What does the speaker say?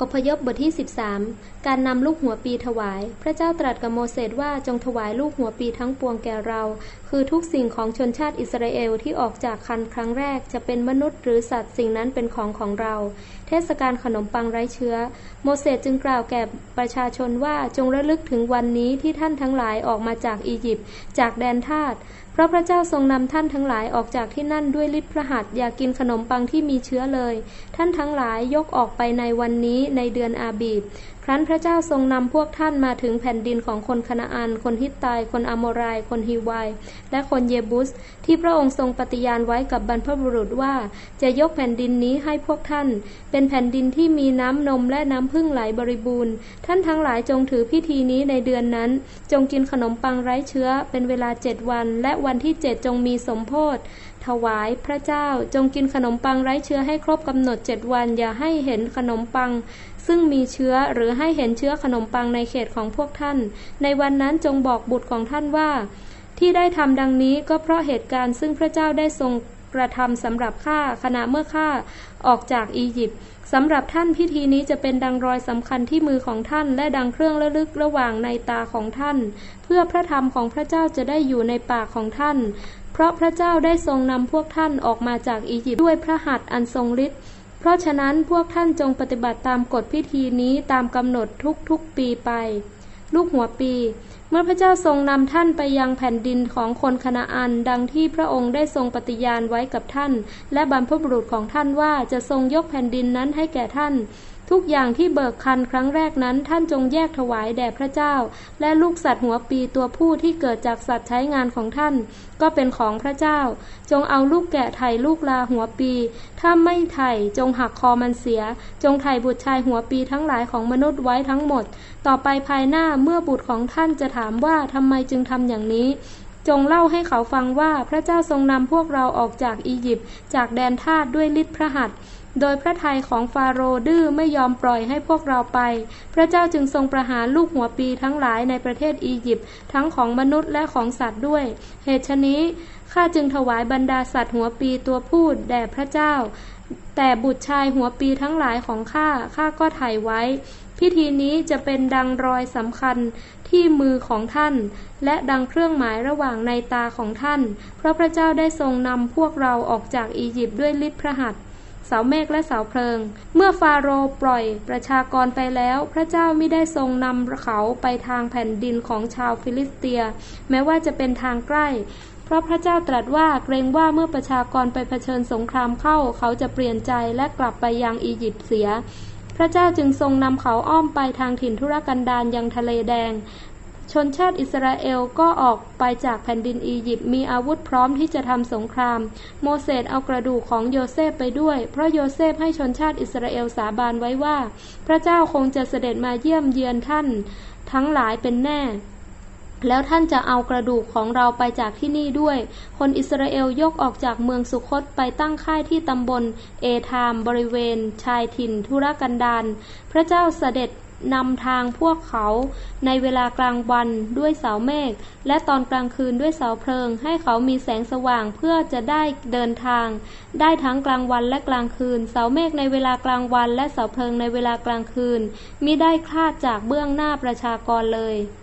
อพยพบทที่13การนำลูกหัวปีถวายพระเจ้าตรัสกับโมเสสว่าจงถวายลูกหัวปีทั้งปวงแก่เราคือทุกสิ่งของชนชาติอิสราเอลที่ออกจากครรภ์ครั้งแรกจะเป็นมนุษย์หรือสัตว์สิ่งนั้นเป็นของเราเทศกาลขนมปังไร้เชื้อโมเสสจึงกล่าวแก่ประชาชนว่าจงระลึกถึงวันนี้ที่ท่านทั้งหลายออกมาจากอียิปต์จากแดนทาสเพราะพระเจ้าทรงนำท่านทั้งหลายออกจากที่นั่นด้วยฤทธิ์พระหัตถ์อย่ากินขนมปังที่มีเชื้อเลยท่านทั้งหลายยกออกไปในวันนี้ในเดือนอาบีบครั้นพระเจ้าทรงนำพวกท่านมาถึงแผ่นดินของคนคานาอันคนฮิตไตคนอโมไรคนฮิวายและคนเยบุสที่พระองค์ทรงปฏิญาณไว้กับบรรพบุรุษว่าจะยกแผ่นดินนี้ให้พวกท่านเป็นแผ่นดินที่มีน้ำนมและน้ำผึ้งไหลบริบูรณ์ท่านทั้งหลายจงถือพิธีนี้ในเดือนนั้นจงกินขนมปังไร้เชื้อเป็นเวลา7 วันและวันที่7จงมีสมโภชถวายพระเจ้าจงกินขนมปังไร้เชื้อให้ครบกำหนด7 วันอย่าให้เห็นขนมปังซึ่งมีเชื้อหรือให้เห็นเชื้อขนมปังในเขตของพวกท่านในวันนั้นจงบอกบุตรของท่านว่าที่ได้ทำดังนี้ก็เพราะเหตุการณ์ซึ่งพระเจ้าได้ทรงกระทำสำหรับข้าขณะเมื่อข้าออกจากอียิปต์สำหรับท่านพิธีนี้จะเป็นดังรอยสำคัญที่มือของท่านและดังเครื่องระลึกระหว่างในตาของท่านเพื่อพระธรรมของพระเจ้าจะได้อยู่ในปากของท่านเพราะพระเจ้าได้ทรงนำพวกท่านออกมาจากอียิปต์ด้วยพระหัตถ์อันทรงฤทธิ์เพราะฉะนั้นพวกท่านจงปฏิบัติตามกฎพิธีนี้ตามกำหนดทุกปีไปลูกหัวปีเมื่อพระเจ้าทรงนำท่านไปยังแผ่นดินของคนคานาอันดังที่พระองค์ได้ทรงปฏิญาณไว้กับท่านและบรรพบุรุษของท่านว่าจะทรงยกแผ่นดินนั้นให้แก่ท่านทุกอย่างที่เบิกคันครั้งแรกนั้นท่านจงแยกถวายแด่พระเจ้าและลูกสัตว์หัวปีตัวผู้ที่เกิดจากสัตว์ใช้งานของท่านก็เป็นของพระเจ้าจงเอาลูกแกะไถ่ลูกลาหัวปีถ้าไม่ไถ่จงหักคอมันเสียจงไถ่บุตรชายหัวปีทั้งหลายของมนุษย์ไว้ทั้งหมดต่อไปภายหน้าเมื่อบุตรของท่านจะถามว่าทำไมจึงทำอย่างนี้จงเล่าให้เขาฟังว่าพระเจ้าทรงนำพวกเราออกจากอียิปต์จากแดนทาสด้วยฤทธิ์พระหัตถ์โดยพระทัยของฟาโรห์ดื้อไม่ยอมปล่อยให้พวกเราไปพระเจ้าจึงทรงประหารลูกหัวปีทั้งหลายในประเทศอียิปต์ทั้งของมนุษย์และของสัตว์ด้วยเหตุฉะนี้ข้าจึงถวายบรรดาสัตว์หัวปีตัวผู้แด่พระเจ้าแต่บุตรชายหัวปีทั้งหลายของข้าก็ไถ่ไว้พิธีนี้จะเป็นดังรอยสำคัญที่มือของท่านและดังเครื่องหมายระหว่างในตาของท่านเพราะพระเจ้าได้ทรงนำพวกเราออกจากอียิปต์ด้วยฤทธิ์พระหัตถ์เสาเมฆและเสาเพลิงเมื่อฟาโรห์ปล่อยประชากรไปแล้วพระเจ้ามิได้ทรงนำเขาไปทางแผ่นดินของชาวฟิลิสเตียแม้ว่าจะเป็นทางใกล้เพราะพระเจ้าตรัสว่าเกรงว่าเมื่อประชากรไปเผชิญสงครามเข้าเขาจะเปลี่ยนใจและกลับไปยังอียิปต์เสียพระเจ้าจึงทรงนำเขาอ้อมไปทางถิ่นทุรกันดารยังทะเลแดงชนชาติอิสราเอลก็ออกไปจากแผ่นดินอียิปต์มีอาวุธพร้อมที่จะทำสงครามโมเสสเอากระดูกของโยเซฟไปด้วยเพราะโยเซฟให้ชนชาติอิสราเอลสาบานไว้ว่าพระเจ้าคงจะเสด็จมาเยี่ยมเยือนท่านทั้งหลายเป็นแน่แล้วท่านจะเอากระดูกของเราไปจากที่นี่ด้วยคนอิสราเอลยกออกจากเมืองสุคตไปตั้งค่ายที่ตำบลเอธามบริเวณชายถิ่นทุรกันดารพระเจ้าเสด็จนำทางพวกเขาในเวลากลางวันด้วยเสาเมฆและตอนกลางคืนด้วยเสาเพลิงให้เขามีแสงสว่างเพื่อจะได้เดินทางได้ทั้งกลางวันและกลางคืนเสาเมฆในเวลากลางวันและเสาเพลิงในเวลากลางคืนมิได้คลาดจากเบื้องหน้าประชากรเลย